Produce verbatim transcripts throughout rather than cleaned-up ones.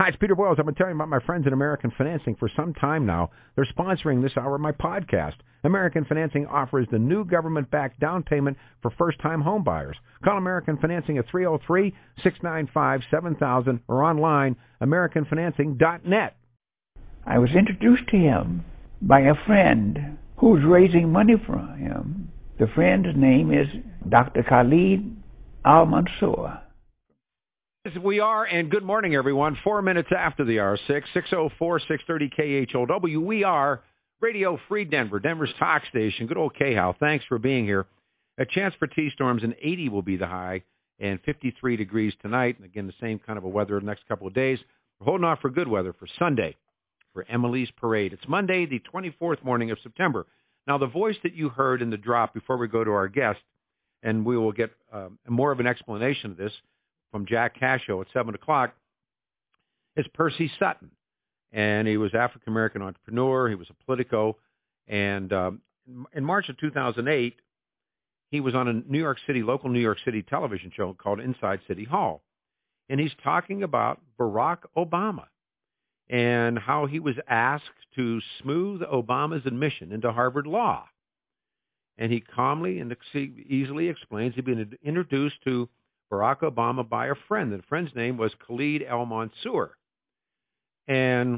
Hi, it's Peter Boyles. I've been telling you about my friends at American Financing for some time now. They're sponsoring this hour of my podcast. American Financing offers the new government-backed down payment for first-time home buyers. Call American Financing at three oh three, six nine five, seven thousand or online, american financing dot net. I was introduced to him by a friend who's raising money for him. The friend's name is Doctor Khalid Al-Mansour. We are, and good morning, everyone. Four minutes after the hour, six, six oh four, six thirty K H O W. We are Radio Free Denver, Denver's talk station. Good old K-How. Thanks for being here. A chance for T-storms, and eighty will be the high, and fifty-three degrees tonight. And again, the same kind of a weather the next couple of days. We're holding off for good weather for Sunday, for Emily's Parade. It's Monday, the twenty-fourth morning of September. Now, the voice that you heard in the drop before we go to our guest, and we will get uh, more of an explanation of this from Jack Casho at seven o'clock, is Percy Sutton. And he was an African-American entrepreneur. He was a Politico. And um, in March of two thousand eight, he was on a New York City, local New York City television show called Inside City Hall. And he's talking about Barack Obama and how he was asked to smooth Obama's admission into Harvard Law. And he calmly and easily explains he'd been introduced to Barack Obama by a friend. And the friend's name was Khalid Al-Mansour. And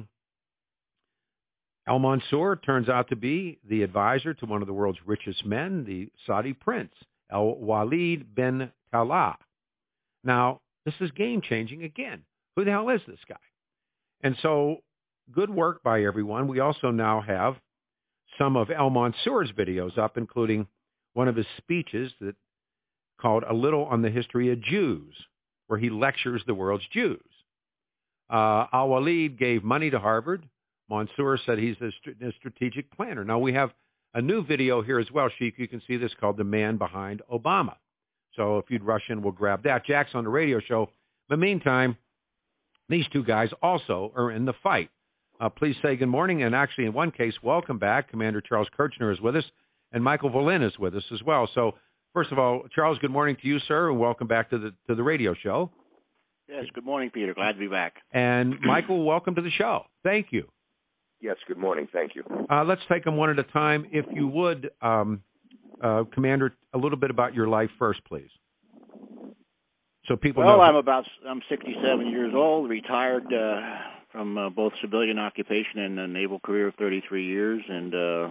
Al-Mansour turns out to be the advisor to one of the world's richest men, the Saudi prince, Al-Walid bin Talal. Now, this is game-changing again. Who the hell is this guy? And so, good work by everyone. We also now have some of Al-Mansour's videos up, including one of his speeches that called A Little on the History of Jews, where he lectures the world's Jews. Uh, Al-Walid gave money to Harvard. Mansour said he's a, st- a strategic planner. Now, we have a new video here as well, Sheik. You can see this called The Man Behind Obama. So if you'd rush in, we'll grab that. Jack's on the radio show. But meantime, these two guys also are in the fight. Uh, please say good morning. And actually, in one case, welcome back. Commander Charles Kirchner is with us, and Michael Volin is with us as well. So first of all, Charles, good morning to you, sir, and welcome back to the to the radio show. Yes, good morning, Peter. Glad to be back. And Michael, welcome to the show. Thank you. Yes, good morning. Thank you. Uh, let's take them one at a time. If you would, um, uh, Commander, a little bit about your life first, please. So people well, know. Well, I'm about I'm sixty-seven years old, retired uh, from uh, both civilian occupation and a naval career of thirty-three years, and uh,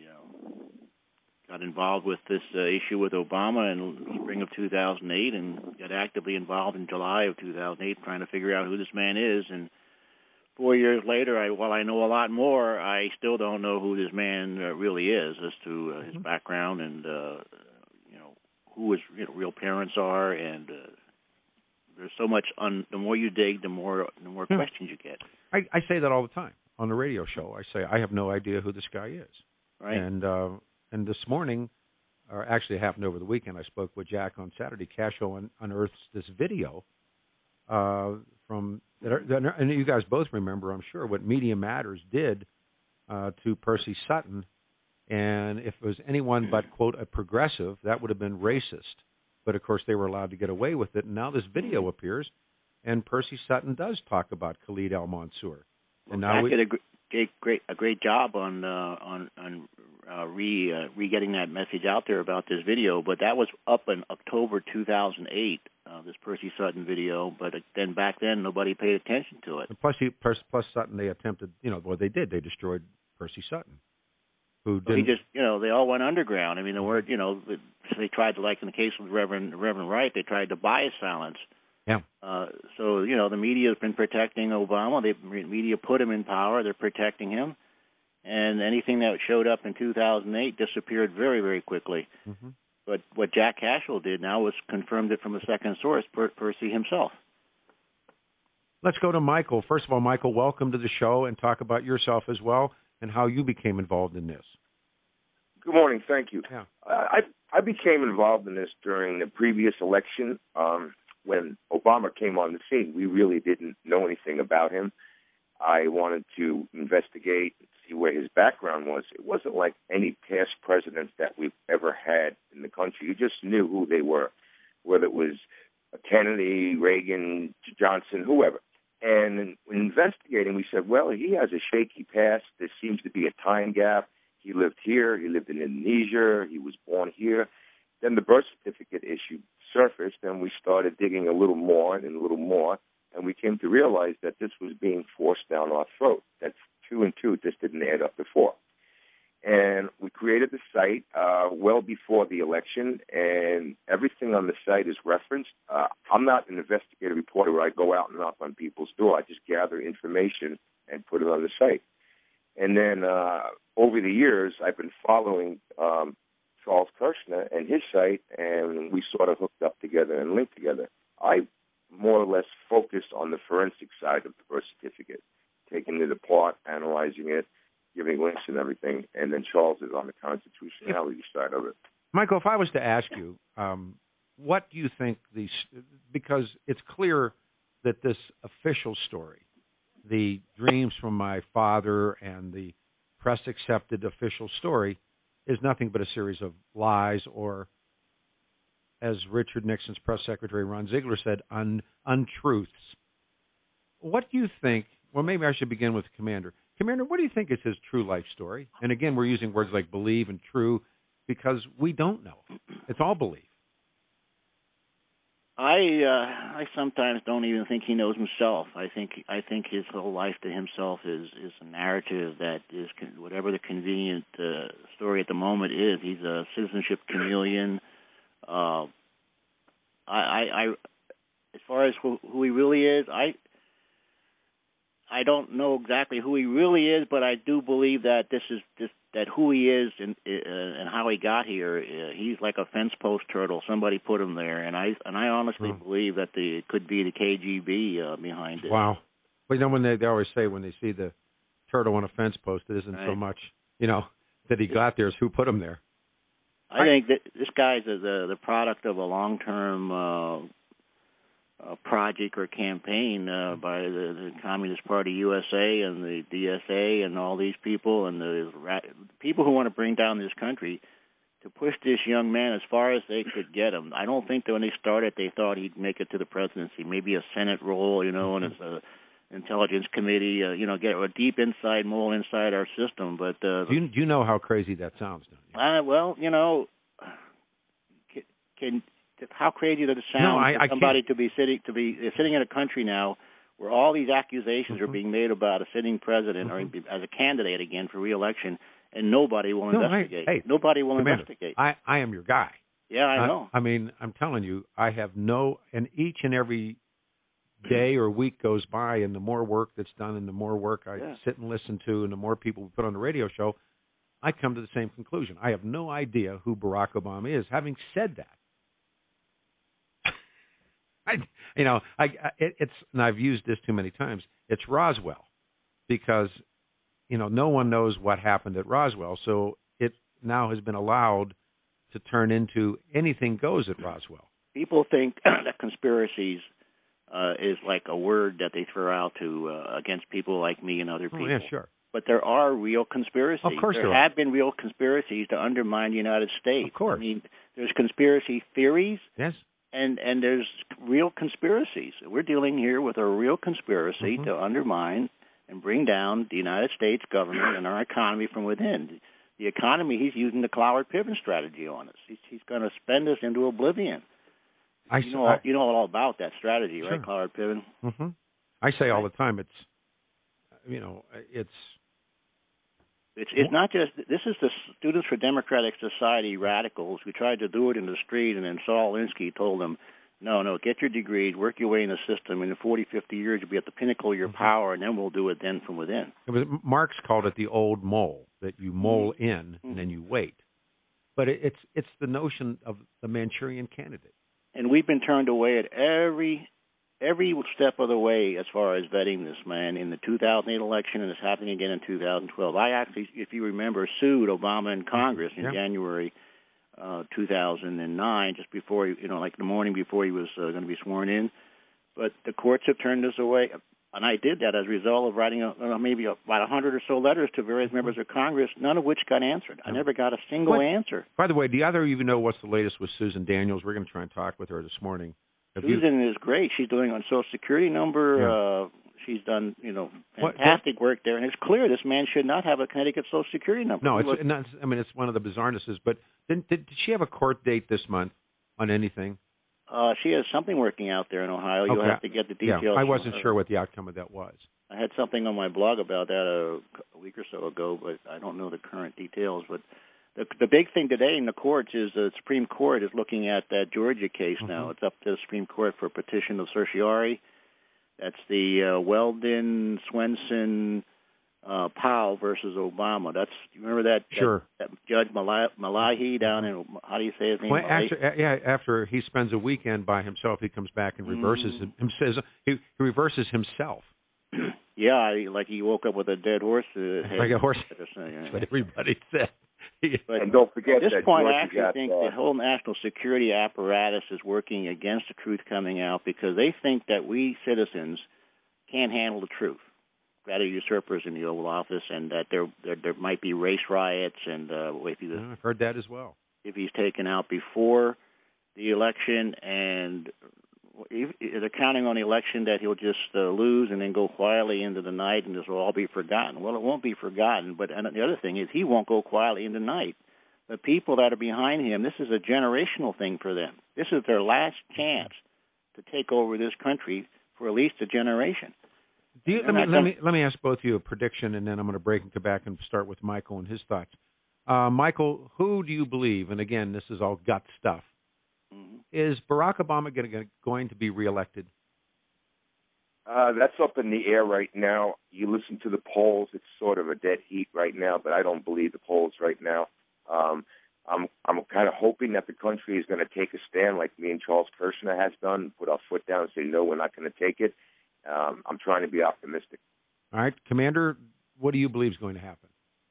got involved with this uh, issue with Obama in the spring of two thousand eight and got actively involved in July of two thousand eight trying to figure out who this man is. And four years later, I, while I know a lot more, I still don't know who this man uh, really is as to uh, his mm-hmm. background and, uh, you know, who his you know, real parents are. And uh, there's so much, un- the more you dig, the more the more yeah. questions you get. I, I say that all the time on the radio show. I say, I have no idea who this guy is. Right. And, uh, And this morning, or actually it happened over the weekend, I spoke with Jack on Saturday. Casho un- unearths this video uh, from, and you guys both remember, I'm sure, what Media Matters did uh, to Percy Sutton. And if it was anyone but, quote, a progressive, that would have been racist. But, of course, they were allowed to get away with it. And now this video appears, and Percy Sutton does talk about Khalid Al-Mansour. And well, now we did a great, great, a great job on uh, on on uh, re uh, re getting that message out there about this video. But that was up in October two thousand eight. Uh, this Percy Sutton video. But then back then nobody paid attention to it. And plus, he, plus, plus Sutton, they attempted. You know, what they did, they destroyed Percy Sutton. Who didn't. He just, you know, they all went underground. I mean, the word, you know, they tried to, like in the case with Reverend Reverend Wright, they tried to buy his silence. Yeah. Uh, so, you know, the media has been protecting Obama. The media put him in power. They're protecting him. And anything that showed up in two thousand eight disappeared very, very quickly. Mm-hmm. But what Jack Casho did now was confirmed it from a second source, per- Percy himself. Let's go to Michael. First of all, Michael, welcome to the show, and talk about yourself as well and how you became involved in this. Good morning. Thank you. Yeah. Uh, I I became involved in this during the previous election. Um, when Obama came on the scene, we really didn't know anything about him. I wanted to investigate and see where his background was. It wasn't like any past presidents that we've ever had in the country. You just knew who they were, whether it was Kennedy, Reagan, Johnson, whoever. And in investigating, we said, well, he has a shaky past. There seems to be a time gap. He lived here. He lived in Indonesia. He was born here. Then the birth certificate issue surfaced, and we started digging a little more and a little more, and we came to realize that this was being forced down our throat, that two and two just didn't add up to four. And we created the site uh, well before the election, and everything on the site is referenced. Uh, I'm not an investigative reporter where I go out and knock on people's door. I just gather information and put it on the site. And then uh, over the years, I've been following um, Charles Kirshner and his site, and we sort of hooked up together and linked together. I more or less focused on the forensic side of the birth certificate, taking it apart, analyzing it, giving links and everything, and then Charles is on the constitutionality side of it. Michael, if I was to ask you, um, what do you think these, because it's clear that this official story, the dreams from my father and the press-accepted official story, is nothing but a series of lies or, as Richard Nixon's press secretary Ron Ziegler said, un, untruths. What do you think, well, maybe I should begin with Commander. Commander, what do you think is his true life story? And again, we're using words like believe and true because we don't know. It's all belief. I uh, I sometimes don't even think he knows himself. I think I think his whole life to himself is, is a narrative that is con- whatever the convenient uh, story at the moment is. He's a citizenship chameleon. Uh, I, I, I as far as who, who he really is, I. I don't know exactly who he really is, but I do believe that this is this, that who he is and uh, and how he got here. Uh, he's like a fence post turtle. Somebody put him there, and I and I honestly mm. believe that the it could be the K G B uh, behind it. Wow. Well, you know when they, they always say when they see the turtle on a fence post, it isn't right. so much you know that he got there; it's who put him there. I, I think that this guy's a, the the product of a long term. Uh, Uh, project or campaign uh, by the, the Communist Party U S A and the D S A and all these people and the ra- people who want to bring down this country to push this young man as far as they could get him. I don't think that when they started they thought he'd make it to the presidency, maybe a Senate role, you know, and it's a intelligence committee, uh, you know, get a deep inside mole inside our system. But uh, do you, do you know how crazy that sounds? Don't you? Uh, well, you know, can. can How crazy does it sound no, I, for somebody I to be sitting to be sitting in a country now where all these accusations mm-hmm. are being made about a sitting president mm-hmm. or as a candidate again for re-election, and nobody will no, investigate. I, hey, nobody will Commander, investigate. I, I am your guy. Yeah, I uh, know. I mean, I'm telling you, I have no, and each and every day or week goes by, and the more work that's done, and the more work I yeah. sit and listen to, and the more people we put on the radio show, I come to the same conclusion. I have no idea who Barack Obama is. Having said that, I, you know, I, it, it's, and I've used this too many times, it's Roswell, because, you know, no one knows what happened at Roswell, so it now has been allowed to turn into anything goes at Roswell. People think that conspiracies uh, is like a word that they throw out to uh, against people like me and other people. Oh, yeah, sure. But there are real conspiracies. Of course there, there have are. been real conspiracies to undermine the United States. Of course. I mean, there's conspiracy theories. Yes. And and there's real conspiracies. We're dealing here with a real conspiracy mm-hmm. to undermine and bring down the United States government and our economy from within. The economy, he's using the Cloward-Piven strategy on us. He's, he's going to spend us into oblivion. I, you know, I, all, you know all about that strategy, sure. right, Cloward-Piven? Mm-hmm. I say all the time, it's, you know, it's... It's, it's not just, this is the Students for Democratic Society radicals who tried to do it in the street, and then Saul Alinsky told them, no, no, get your degrees, work your way in the system, and in forty, fifty years you'll be at the pinnacle of your mm-hmm. power, and then we'll do it then from within. It was, Marx called it the old mole, that you mole mm-hmm. in and mm-hmm. then you wait. But it, it's it's the notion of the Manchurian candidate. And we've been turned away at every every step of the way as far as vetting this man in the two thousand eight election, and it's happening again in two thousand twelve. I actually, if you remember, sued Obama in Congress in yeah. January uh, two thousand nine, just before, you know, like the morning before he was uh, going to be sworn in. But the courts have turned us away, and I did that as a result of writing a, uh, maybe a, about a hundred or so letters to various members of Congress, none of which got answered. I never got a single but, answer. By the way, do either of you know what's the latest with Susan Daniels? We're going to try and talk with her this morning. Have Susan you... is great. She's doing on Social Security number. Yeah. Uh, she's done, you know, fantastic what, what, work there, and it's clear this man should not have a Connecticut Social Security number. No, it's not. I mean, it's one of the bizarrenesses. But did, did, did she have a court date this month on anything? Uh, she has something working out there in Ohio. You'll okay. have to get the details. Yeah, I wasn't sure what the outcome of that was. I had something on my blog about that a, a week or so ago, but I don't know the current details. But the, the big thing today in the courts is the Supreme Court is looking at that Georgia case mm-hmm. now. It's up to the Supreme Court for a petition of certiorari. That's the uh, Weldon, Swenson, uh, Powell versus Obama. That's you remember that, sure. that, that Judge Malahi down in, how do you say his name? Well, after, yeah, after he spends a weekend by himself, he comes back and reverses mm. him. him says he, he reverses himself. Yeah, like he woke up with a dead horse. Uh, like a horse. That's what everybody said. But and don't forget at this that point, Georgia I actually got, think uh, the whole national security apparatus is working against the truth coming out because they think that we citizens can't handle the truth. Rather usurpers in the Oval Office, and that there there, there might be race riots, and uh, if he was, yeah, I've heard that as well. If he's taken out before the election, and if, if they're counting on the election that he'll just uh, lose and then go quietly into the night, and this will all be forgotten. Well, it won't be forgotten. But and the other thing is, he won't go quietly into the night. The people that are behind him, this is a generational thing for them. This is their last chance to take over this country for at least a generation. Do you, let, me, let, me, let me ask both of you a prediction, and then I'm going to break and come back and start with Michael and his thoughts. Uh, Michael, who do you believe, and again, this is all gut stuff, mm-hmm. is Barack Obama gonna, going to be reelected? Uh, that's up in the air right now. You listen to the polls, it's sort of a dead heat right now, but I don't believe the polls right now. Um, I'm I'm kind of hoping that the country is going to take a stand like me and Charles Kirshner has done, put our foot down and say, no, we're not going to take it. Um, I'm trying to be optimistic. All right. Commander, what do you believe is going to happen?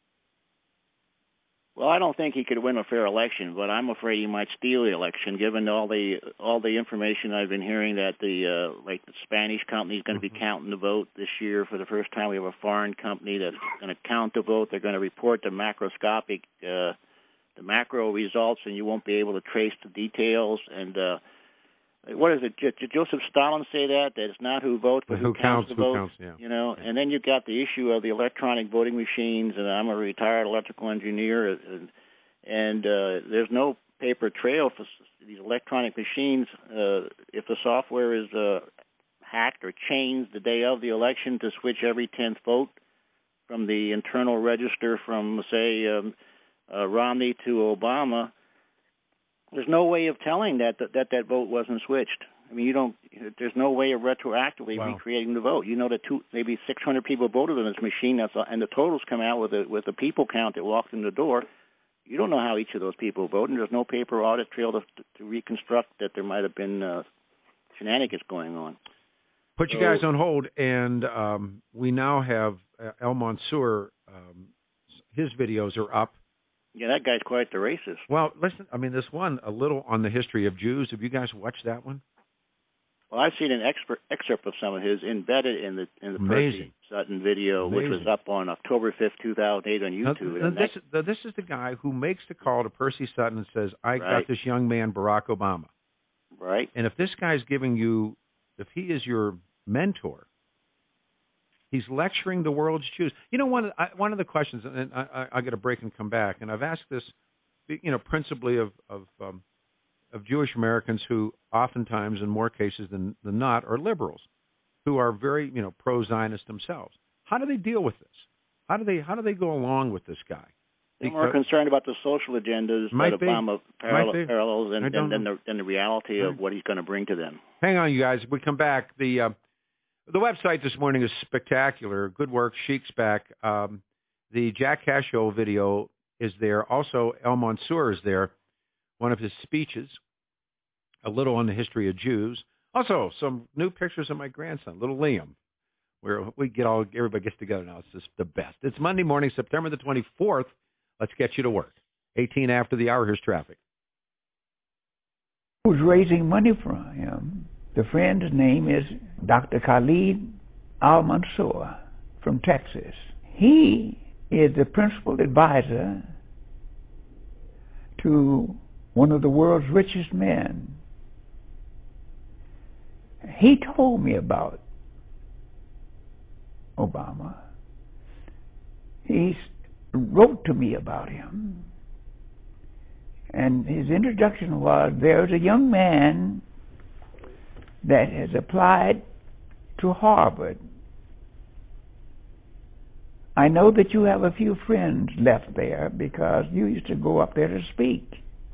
Well, I don't think he could win a fair election, but I'm afraid he might steal the election, given all the all the information I've been hearing that the uh, like the Spanish company is going to mm-hmm. be counting the vote this year for the first time. We have a foreign company that's going to count the vote. They're going to report the macroscopic, uh, the macro results, and you won't be able to trace the details. And uh, what is it? Did Joseph Stalin say that? That it's not who votes, but who, who counts, counts the who vote. Counts, yeah. You know, yeah. And then you got the issue of the electronic voting machines. And I'm a retired electrical engineer, and, and uh, there's no paper trail for these electronic machines. Uh, if the software is uh, hacked or changed the day of the election to switch every tenth vote from the internal register from, say, um, uh, Romney to Obama. There's no way of telling that, that that that vote wasn't switched. I mean, you don't. There's no way of retroactively wow. recreating the vote. You know that two, maybe six hundred people voted on this machine, that's and the totals come out with a with the people count that walked in the door. You don't know how each of those people voted. And there's no paper audit trail to, to reconstruct that there might have been uh, shenanigans going on. Put you so, guys on hold, and um, we now have uh, El Mansour. Um, his videos are up. Yeah, that guy's quite the racist. Well, listen, I mean, this one, a little on the history of Jews. Have you guys watched that one? Well, I've seen an expert, excerpt of some of his embedded in the in the Percy Sutton video, Amazing. which was up on October fifth, two thousand eight on YouTube. Now, now this, now, this is the guy who makes the call to Percy Sutton and says, I right. got this young man, Barack Obama. Right. And if this guy's giving you, if he is your mentor, he's lecturing the world's Jews. You know, one of, I, one of the questions, and I, I, I got to break and come back, and I've asked this, you know, principally of of, um, of Jewish Americans who oftentimes, in more cases than, than not, are liberals, who are very, you know, pro-Zionist themselves. How do they deal with this? How do they how do they go along with this guy? They're more concerned about the social agendas that Obama parallel, parallels than, than, than, the, than the reality right. of what he's going to bring to them. Hang on, you guys. We come back. The uh, The website this morning is spectacular. Good work. Sheik's back. Um, the Jack Cash Show video is there. Also, El Mansour is there. One of his speeches, a little on the history of Jews. Also, some new pictures of my grandson, little Liam, where we get all, everybody gets together now. It's just the best. It's Monday morning, September the twenty-fourth. Let's get you to work. eighteen after the hour. Here's traffic. Who's raising money for him? The friend's name is Doctor Khalid Al-Mansour from Texas. He is the principal advisor to one of the world's richest men. He told me about Obama. He wrote to me about him. And his introduction was, there's a young man that has applied to Harvard. I know that you have a few friends left there because you used to go up there to speak.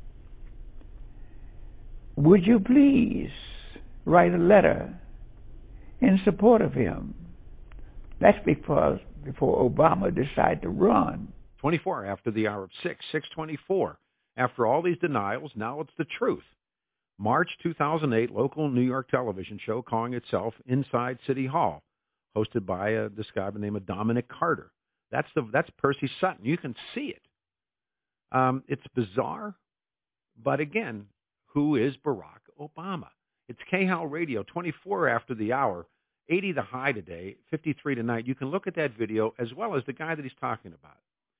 Would you please write a letter in support of him? That's because before Obama decided to run. twenty-four after the hour of six, six twenty-four. After all these denials, now it's the truth. March two thousand eight, local New York television show calling itself Inside City Hall, hosted by uh, this guy by the name of Dominic Carter. That's the that's Percy Sutton. You can see it. Um, it's bizarre, but again, who is Barack Obama? It's K H A L Radio, twenty-four after the hour, eighty the high today, fifty-three tonight. You can look at that video as well as the guy that he's talking about.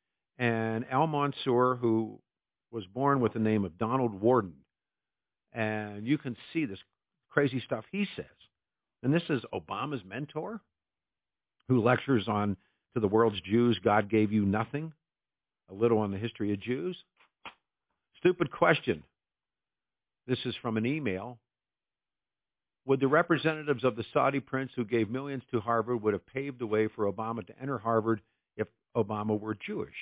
And Al Mansour, who was born with the name of Donald Warden. And you can see this crazy stuff he says. And this is Obama's mentor, who lectures on to the world's Jews, God gave you nothing, a little on the history of Jews. Stupid question. This is from an email. Would the representatives of the Saudi prince who gave millions to Harvard would have paved the way for Obama to enter Harvard if Obama were Jewish?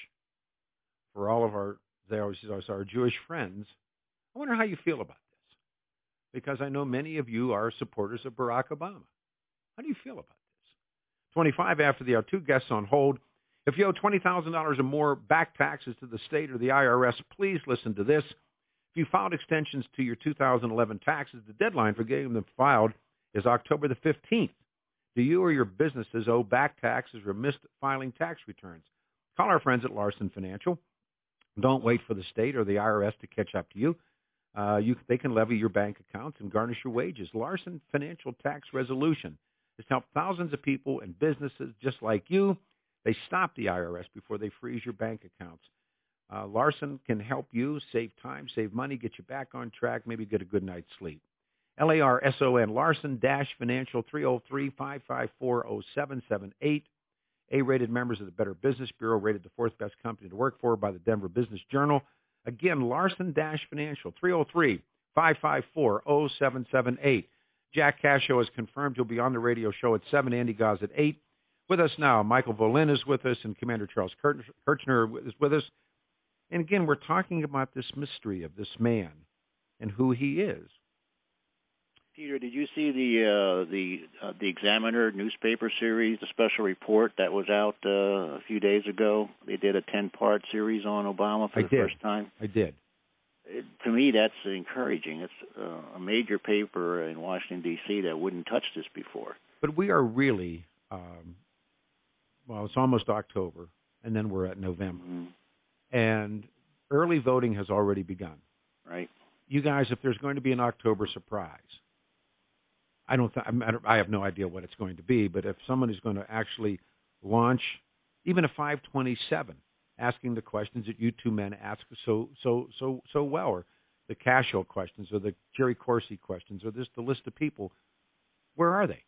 For all of our, our Jewish friends, I wonder how you feel about this. Because I know many of you are supporters of Barack Obama. How do you feel about this? twenty-five after the hour, two guests on hold. If you owe twenty thousand dollars or more back taxes to the state or the I R S, please listen to this. If you filed extensions to your two thousand eleven taxes, the deadline for getting them filed is October the fifteenth. Do you or your businesses owe back taxes or missed filing tax returns? Call our friends at Larson Financial. Don't wait for the state or the I R S to catch up to you. Uh, you they can levy your bank accounts and garnish your wages. Larson Financial Tax Resolution has helped thousands of people and businesses just like you. They stop the I R S before they freeze your bank accounts. Uh, Larson can help you save time, save money, get you back on track, maybe get a good night's sleep. L A R S O N, Larson Dash Financial, three oh three, five five four, oh seven seven eight. A-rated members of the Better Business Bureau, rated the fourth best company to work for by the Denver Business Journal. Again, Larson Dash Financial, three oh three, five five four, oh seven seven eight. Jack Cascio has confirmed he'll be on the radio show at seven, Andy Gause at eight. With us now, Michael Volin is with us, and Commander Charles Kirchner is with us. And again, we're talking about this mystery of this man and who he is. Peter, did you see the uh, the uh, the Examiner newspaper series, the special report that was out uh, a few days ago? They did a ten-part series on Obama for I the did. first time. I did. It, to me, that's encouraging. It's uh, a major paper in Washington, D C that wouldn't touch this before. But we are really, um, well, it's almost October, and then we're at November. Mm-hmm. And early voting has already begun. Right. You guys, if there's going to be an October surprise, I don't. Th- I have no idea what it's going to be. But if someone is going to actually launch even a five twenty-seven, asking the questions that you two men ask so so so so well, or the Cascio questions, or the Jerry Corsi questions, or this the list of people, where are they?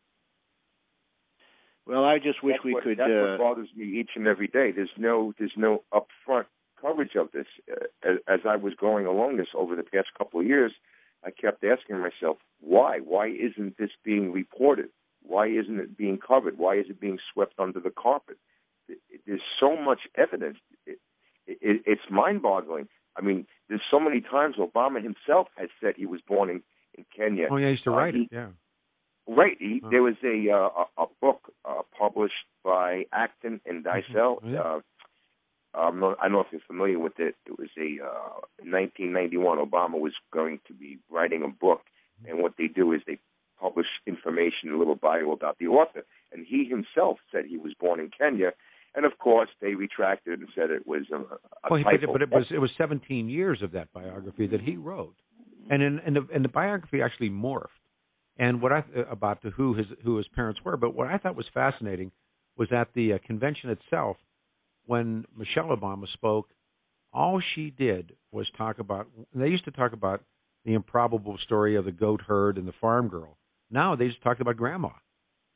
Well, I just wish that's we what, could. That's uh, what bothers me each and every day. There's no there's no upfront coverage of this. Uh, as, as I was going along this over the past couple of years, I kept asking myself, why? Why isn't this being reported? Why isn't it being covered? Why is it being swept under the carpet? It, it, there's so much evidence. It, it, it's mind-boggling. I mean, there's so many times Obama himself has said he was born in, in Kenya. Oh, yeah, he used to uh, write he, it, yeah. Right. He, oh. There was a uh, a, a book uh, published by Acton and Dicel. Mm-hmm. Yeah. Uh, Um, no, I don't know if you're familiar with it. It was a uh, in nineteen ninety-one. Obama was going to be writing a book, and what they do is they publish information, a little bio about the author. And he himself said he was born in Kenya, and of course they retracted and said it was a, a well, typo. But it was it was seventeen years of that biography that he wrote, and in and the, and the biography actually morphed. And what I about the, who his who his parents were, but what I thought was fascinating was at the uh, convention itself. When Michelle Obama spoke, all she did was talk about, they used to talk about the improbable story of the goat herd and the farm girl. Now they just talked about grandma.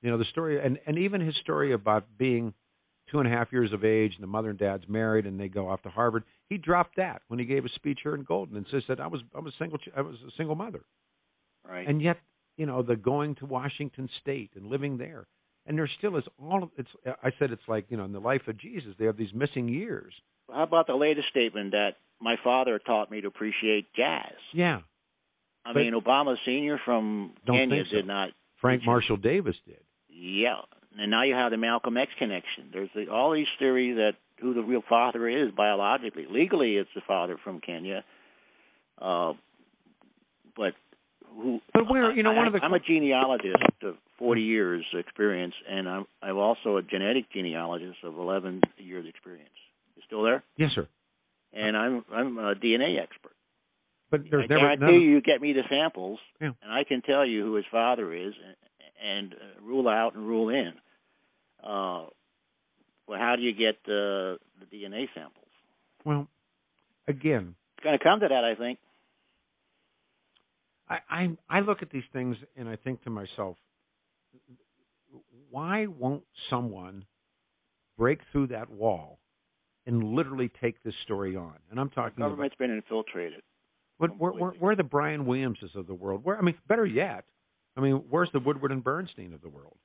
You know, the story, and, and even his story about being two and a half years of age, and the mother and dad's married, and they go off to Harvard. He dropped that when he gave a speech here in Golden, and said, "I was I was single I was a single mother." Right. And yet, you know, the going to Washington State and living there, and there still is all of it's. I said it's like, you know, in the life of Jesus, they have these missing years. How about the latest statement that my father taught me to appreciate jazz? Yeah. I But mean, Obama Senior from don't Kenya think so. did not. Frank teach Marshall Davis did. Yeah, and now you have the Malcolm X connection. There's the, all these theories that who the real father is biologically. Legally, it's the father from Kenya, uh, but who? But where, you know, I, one of the I'm a genealogist of forty years experience, and I'm I'm also a genetic genealogist of eleven years experience. You still there? Yes, sir. And I'm I'm a D N A expert. But there's I never guarantee none, you, you get me the samples, yeah. and I can tell you who his father is, and, and uh, rule out and rule in. Uh, well, how do you get the, the D N A samples? Well, again, It's going to come to that, I think. I, I I look at these things and I think to myself, why won't someone break through that wall and literally take this story on? And I'm talking the government's about, been infiltrated. But where, where, where are the Brian Williamses of the world? Where I mean, better yet, I mean, where's the Woodward and Bernstein of the world?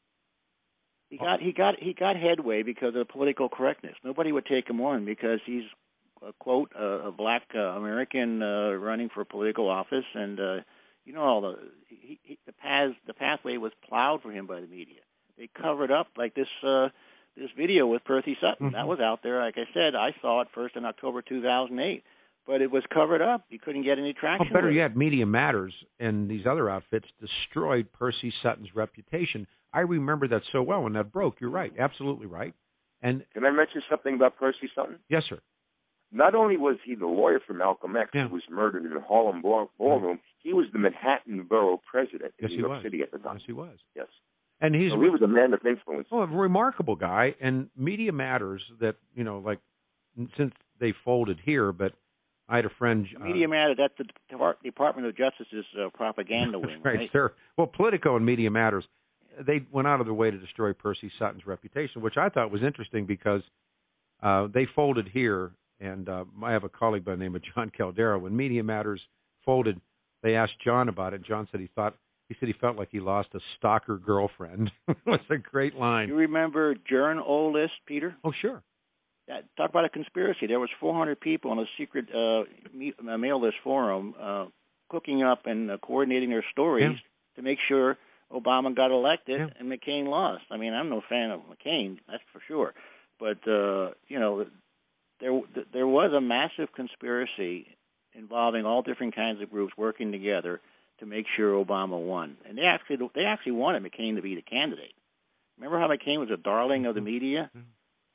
He got he got he got headway because of political correctness. Nobody would take him on because he's a quote a, a black uh, American uh, running for political office, and uh, you know all the he, he, the path the pathway was plowed for him by the media. They covered up like this uh, this video with Percy Sutton. Mm-hmm. That was out there. Like I said, I saw it first in October two thousand eight. But it was covered up. You couldn't get any traction. Well, better with yet, Media Matters and these other outfits destroyed Percy Sutton's reputation. I remember that so well when that broke. You're right, absolutely right. And can I mention something about Percy Sutton? Yes, sir. Not only was he the lawyer for Malcolm X, yeah. who was murdered in the Harlem Ball- Ballroom, right. he was the Manhattan Borough president in yes, New York was. City at the time. Yes, he was. Yes. And he's so he was a man of influence. Oh, a remarkable guy. And Media Matters that, you know, like, since they folded here, but I had a friend. The Media uh, Matters, that's the Department of Justice's uh, propaganda wing, right? right? Sir. Well, Politico and Media Matters, they went out of their way to destroy Percy Sutton's reputation, which I thought was interesting because uh, they folded here. And uh, I have a colleague by the name of John Caldera. When Media Matters folded, they asked John about it. John said he thought he said he felt like he lost a stalker girlfriend. It was a great line. You remember Journ Oldest, Peter? Oh, sure. That, talk about a conspiracy. There was four hundred people on a secret uh, mail list forum uh, cooking up and uh, coordinating their stories yeah. to make sure Obama got elected yeah. and McCain lost. I mean, I'm no fan of McCain, that's for sure. But, uh, you know, there there was a massive conspiracy involving all different kinds of groups working together to make sure Obama won. And they actually they actually wanted McCain to be the candidate. Remember how McCain was a darling of the media? Mm-hmm.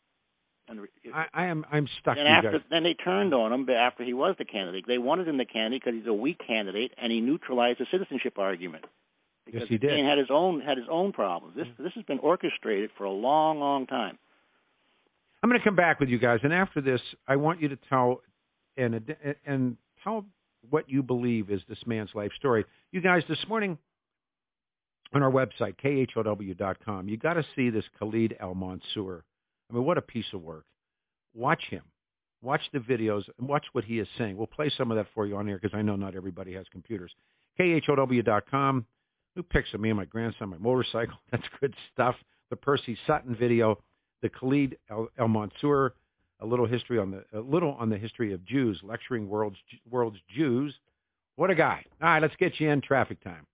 And I, I am I'm stuck. And after, then they turned on him after he was the candidate. They wanted him the candidate because he's a weak candidate, and he neutralized the citizenship argument. Because yes, he did. McCain had his own had his own problems. This this has been orchestrated for a long, long time. I'm going to come back with you guys, and after this, I want you to tell and and tell what you believe is this man's life story. You guys, this morning on our website, K H O W dot com, you got to see this Khalid El-Mansour. I mean, what a piece of work. Watch him. Watch the videos and watch what he is saying. We'll play some of that for you on here because I know not everybody has computers. K H O W dot com. Who picks of me and my grandson, my motorcycle? That's good stuff. The Percy Sutton video, the Khalid El-Mansour, a little history on the a little on the history of Jews, lecturing world's world's Jews. What a guy. All right, let's get you in traffic time.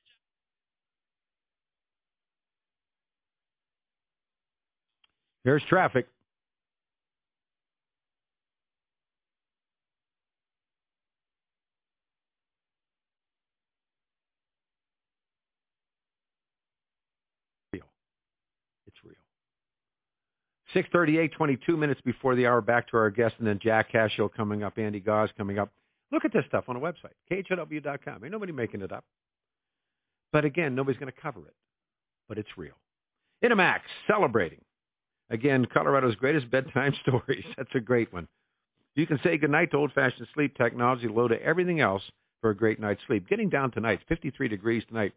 There's traffic. Real. It's real. six thirty-eight, twenty-two minutes before the hour, back to our guest, and then Jack Cashill coming up, Andy Gause coming up. Look at this stuff on the website, K H O W dot com. Ain't nobody making it up. But again, nobody's going to cover it. But it's real. Inamax, celebrating. Again, Colorado's greatest bedtime stories. That's a great one. You can say goodnight to old-fashioned sleep technology, low to everything else for a great night's sleep. Getting down tonight, fifty-three degrees tonight.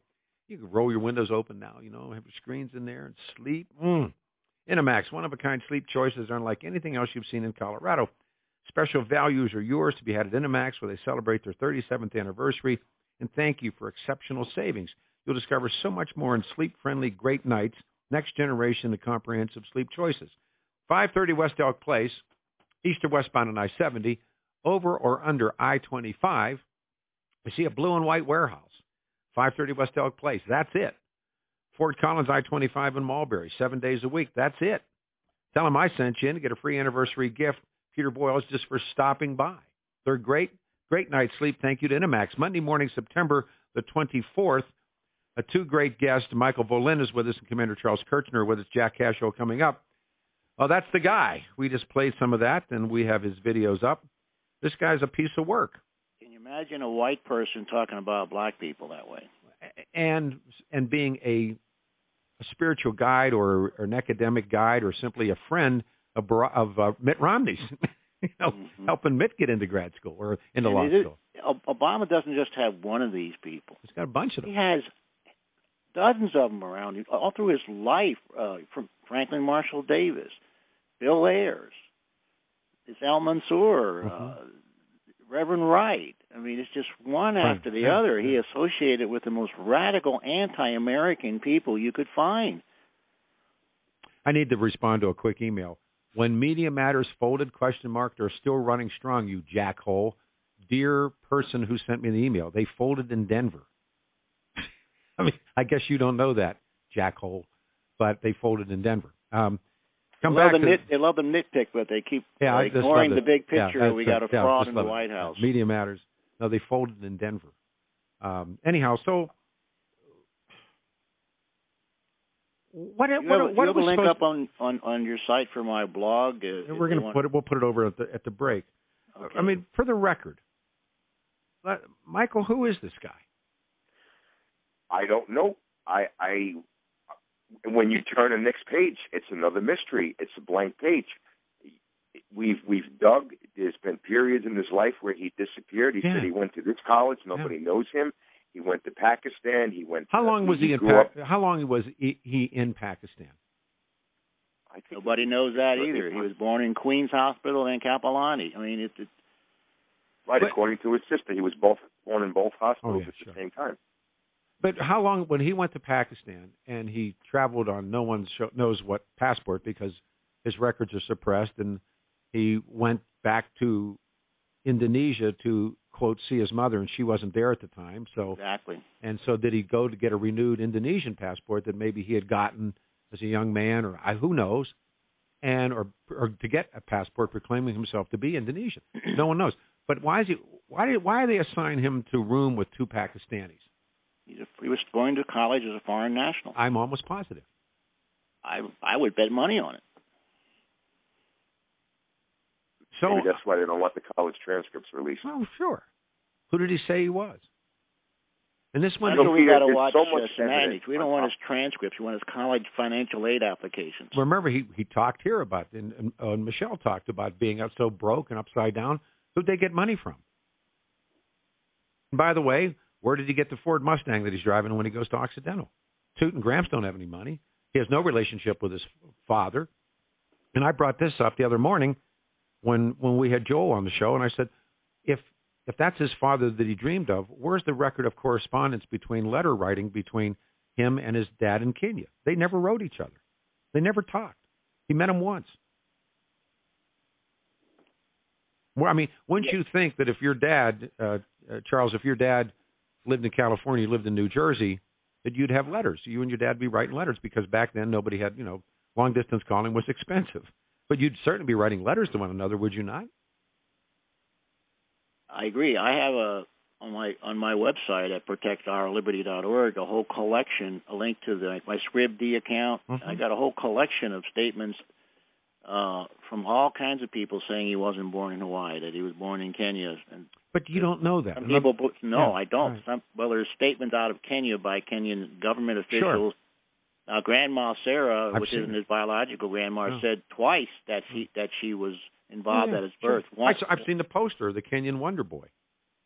You can roll your windows open now, you know, have your screens in there and sleep. Mm. Inamax, one-of-a-kind sleep choices unlike anything else you've seen in Colorado. Special values are yours to be had at Inamax, where they celebrate their thirty-seventh anniversary, and thank you for exceptional savings. You'll discover so much more in sleep-friendly great nights, next generation of comprehensive sleep choices. five thirty West Elk Place, east or westbound on I seventy, over or under I twenty-five. I see a blue and white warehouse, five thirty West Elk Place. That's it. Fort Collins, I twenty-five in Mulberry, seven days a week. That's it. Tell them I sent you in to get a free anniversary gift. Peter Boyles, just for stopping by. They're great, great night's sleep. Thank you to Inamax. Monday morning, September the twenty-fourth, uh, two great guests. Michael Volin is with us and Commander Charles Kirchner with us. Jack Casho coming up. Oh, that's the guy. We just played some of that, and we have his videos up. This guy's a piece of work. Can you imagine a white person talking about black people that way? And and being a, a spiritual guide or, or an academic guide or simply a friend of, of uh, Mitt Romney's, you know, mm-hmm. helping Mitt get into grad school or into and law it, school. Obama doesn't just have one of these people. He's got a bunch of them. He has dozens of them around all through his life, uh, from Franklin Marshall Davis, Bill Ayers, it's Al Mansour, mm-hmm. uh, Reverend Wright. I mean, it's just one right. after the yeah. other. He associated with the most radical anti-American people you could find. I need to respond to a quick email. When Media Matters folded, question mark, they're still running strong, you jackhole. Dear person who sent me the email, they folded in Denver. I mean, I guess you don't know that, jackhole, but they folded in Denver. Um, come they, love back the to, nit, they love the nitpick, but they keep yeah, uh, ignoring the, the big picture. Yeah, we got a yeah, fraud in the it. White House. Media Matters. No, they folded in Denver. Um, anyhow, so what? You what, have, what you have a link supposed... up on, on, on your site for my blog. Uh, We're going to put it. We'll put it over at the at the break. Okay. I mean, for the record, let, Michael, who is this guy? I don't know. I, I, when you turn the next page, it's another mystery. It's a blank page. We've we've dug. There's been periods in his life where he disappeared. He yeah. said he went to this college. Nobody yeah. knows him. He went to Pakistan. He went. How to, long was he, he in? Pa- How long was he, he in Pakistan? I think Nobody knows that either. He was born in Queens Hospital and Kapolani. I mean, it's it, right. but, according to his sister, he was both born in both hospitals oh, yeah, at sure. the same time. But how long, when he went to Pakistan and he traveled on no one show, knows what passport because his records are suppressed, and he went back to Indonesia to, quote, see his mother, and she wasn't there at the time. So exactly. And so did he go to get a renewed Indonesian passport that maybe he had gotten as a young man, or I, who knows, and or or to get a passport proclaiming himself to be Indonesian? No one knows. But why is he? Why did why do they assign him to room with two Pakistanis? He was going to college as a foreign national. I'm almost positive. I I would bet money on it. So maybe that's why they don't want the college transcripts released. Oh, sure. Who did he say he was? And this one, I think we got to watch so uh, semantics. We don't want his transcripts. We want his college financial aid applications. Remember, he, he talked here about, and, and uh, Michelle talked about being up so broke and upside down. Who'd they get money from? And by the way, where did he get the Ford Mustang that he's driving when he goes to Occidental? Toot and Gramps don't have any money. He has no relationship with his father. And I brought this up the other morning when when we had Joel on the show, and I said, if if that's his father that he dreamed of, where's the record of correspondence between letter writing between him and his dad in Kenya? They never wrote each other. They never talked. He met him once. Well, I mean, wouldn't you think that if your dad, uh, uh, Charles, if your dad lived in California, lived in New Jersey, that you'd have letters? You and your dad be writing letters, because back then nobody had, you know, long distance calling was expensive. But you'd certainly be writing letters to one another, would you not? I agree. I have a on my on my website at protect our liberty dot org a whole collection, a link to the my Scribd account. Mm-hmm. I got a whole collection of statements uh, from all kinds of people saying he wasn't born in Hawaii, that he was born in Kenya. And but you don't know that. Some people, no, yeah, I don't. Right. Some, well, there's statements out of Kenya by Kenyan government officials. Sure. Now, Grandma Sarah, I've which isn't it. his biological grandma, no. said twice that she that she was involved yeah, at his birth. Sure. Once, I've seen the poster of the Kenyan Wonder Boy.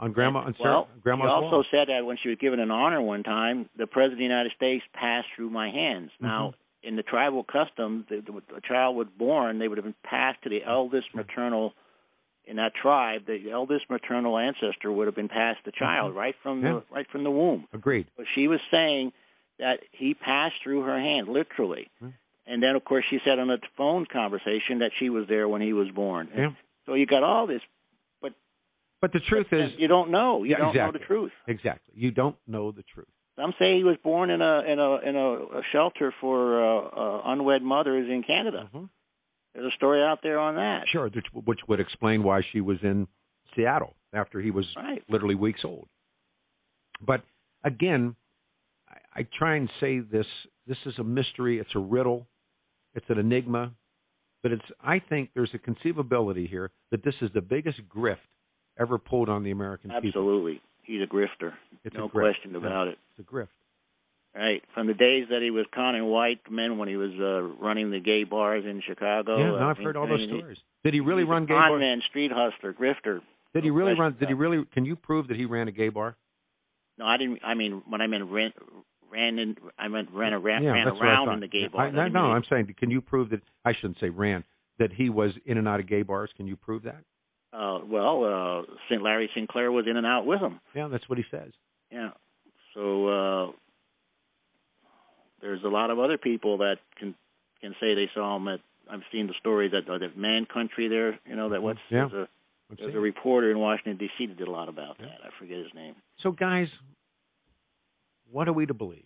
On Grandma, and, on well, Grandma's she also wall. said that when she was given an honor one time, the President of the United States passed through my hands. Mm-hmm. Now, in the tribal custom, the, the, a child was born, they would have been passed to the eldest maternal in that tribe. The eldest maternal ancestor would have been passed the child mm-hmm. right from yeah. the right from the womb. Agreed. But she was saying that he passed through her hand, literally. Mm-hmm. And then, of course, she said on the phone conversation that she was there when he was born. Yeah. And so you got all this. But the truth but, is, you don't know. You yeah, don't exactly. know the truth. Exactly. You don't know the truth. Some say he was born in a in a in a, a shelter for uh, uh, unwed mothers in Canada. Mm-hmm. There's a story out there on that. Sure, which, which would explain why she was in Seattle after he was right. literally weeks old. But again, I, I try and say this: this is a mystery. It's a riddle. It's an enigma. But it's. I think there's a conceivability here that this is the biggest grift ever pulled on the American Absolutely. people. Absolutely. He's a grifter. It's no a grift. question about yeah, it. It's a grift. Right. From the days that he was conning white men when he was uh, running the gay bars in Chicago. Yeah, no, uh, I've heard all those he, stories. Did he really he run gay bars? bars? Man, street hustler, grifter. Did he no really run? Did that. he really? Can you prove that he ran a gay bar? No, I didn't. I mean, when I meant ran, ran in, I meant ran, ran, yeah, ran around in the gay yeah, bar. I, no, no, I'm saying, can you prove that? I shouldn't say ran. That he was in and out of gay bars. Can you prove that? Uh, well, uh, Saint Larry Sinclair was in and out with him. Yeah, that's what he says. Yeah. So uh, there's a lot of other people that can can say they saw him at. I've seen the story that uh, that Man Country there. You know that what's yeah. there's, a, there's a reporter in Washington D C that did a lot about yeah. that. I forget his name. So guys, what are we to believe?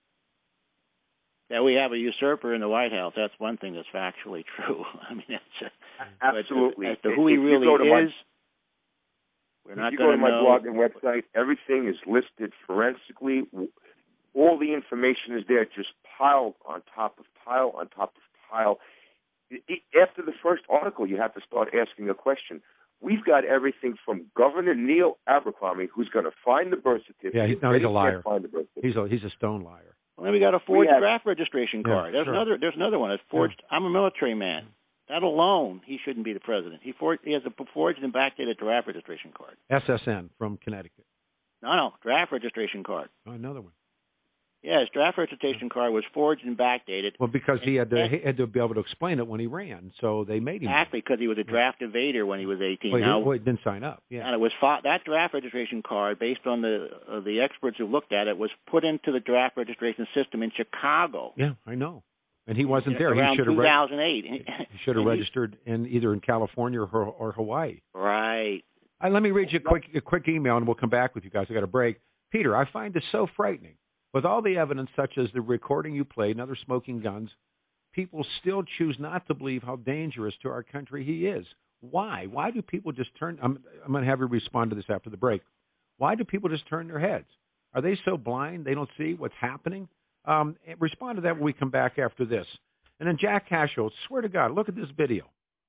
That we have a usurper in the White House. That's one thing that's factually true. I mean, that's a, absolutely. As to who he really is, we're not going to know. If you go to my blog and website, everything is listed forensically. All the information is there, just piled on top of pile on top of pile. After the first article, you have to start asking a question. We've got everything from Governor Neil Abercrombie, who's going to find the birth certificate. Yeah, he's, no, he's a liar. Find the birth he's a he's a stone liar. Well, then we got a forged have, draft registration card. Yeah, there's sure. another. There's another one. It's forged. Yeah. I'm a military man. That alone, he shouldn't be the president. He forged. He has a forged and backdated draft registration card. S S N from Connecticut. No, no, draft registration card. Oh, another one. Yeah, his draft registration card was forged and backdated. Well, because and, he had to and, he had to be able to explain it when he ran, so they made him. Exactly, because he was a draft evader when he was eighteen. Well, he, now, well, he didn't sign up. Yeah, and it was fought, that draft registration card, based on the uh, the experts who looked at it, was put into the draft registration system in Chicago. Yeah, I know. And he wasn't in, there. Around he should have two thousand eight. Re- he should have registered in either in California or, or Hawaii. Right. Right, let me read you a quick a quick email, and we'll come back with you guys. I got a break. Peter, I find this so frightening. With all the evidence, such as the recording you played and other smoking guns, people still choose not to believe how dangerous to our country he is. Why? Why do people just turn? I'm, I'm going to have you respond to this after the break. Why do people just turn their heads? Are they so blind they don't see what's happening? Um, respond to that when we come back after this. And then Jack Cashill, swear to God, look at this video.